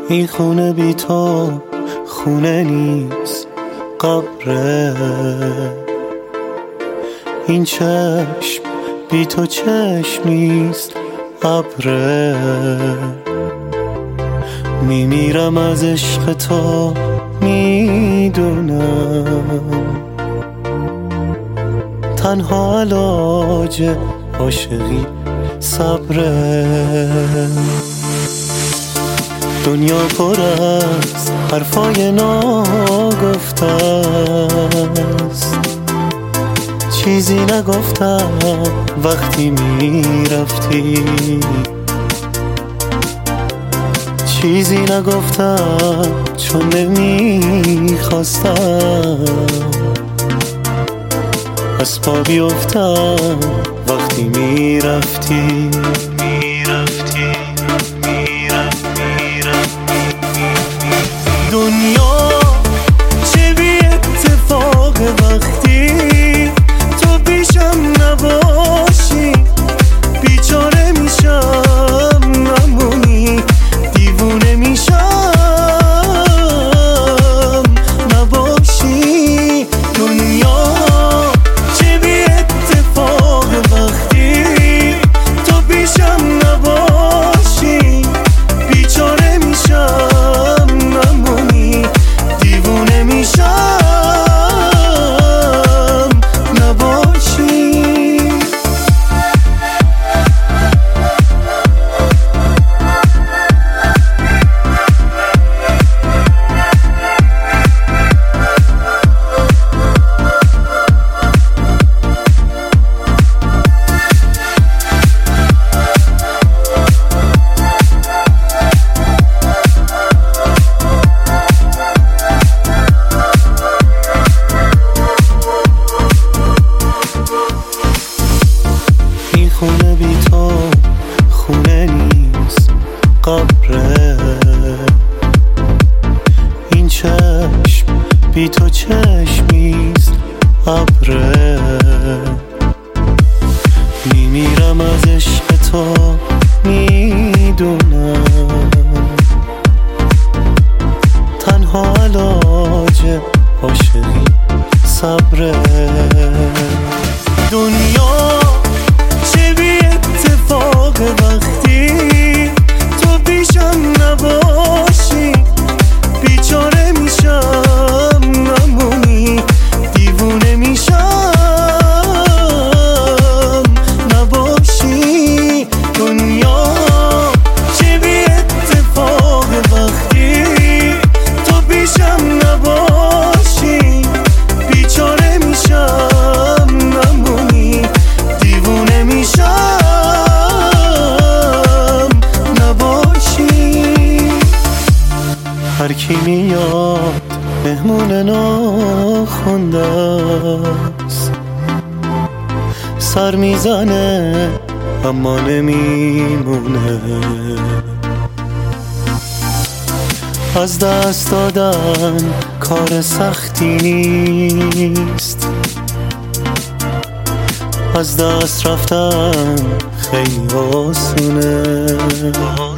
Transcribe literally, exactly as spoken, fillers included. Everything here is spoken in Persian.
این خونه بی تو خونه نیست، قبره. این چشم بی تو چشمیست، ابره. میمیرم از عشق تو، میدونم تنها علاج عاشقی صبره. دنیا پر از حرفای ناگفته است، چیزی نگفتم وقتی میرفتی، چیزی نگفتم چون نمیخواستم از پا بیفتم وقتی میرفتی. میرفتی دنیا چه بی اتفاق وقتی تو پیشم نباشی، بیچاره میشم نمونی، دیوونه میشم نباشی. دنیا چه بی اتفاق وقتی تو پیشم نباشی، بیچاره میشم خونه بی تو خونه نیست، قبره. این چشم بی تو چشمیست، ابره. میمیرم از عشق تو، میدونم تنها علاج عاشقی صبره. دنیا چه بی اتفاق وقتی تو پیشم نباشی، بیچاره میشم نمونی، دیوونه میشم نباشی. دنیا چه بی اتفاق وقتی تو پیشم نباشی، بیچاره میشم نمونی، دیوونه میشم نباشی. هر کی میاد مهمون ناخونده است، سر میزنه اما نمیمونه. از دست دادن کار سختی نیست، از دست رفتن خیلی آسونه.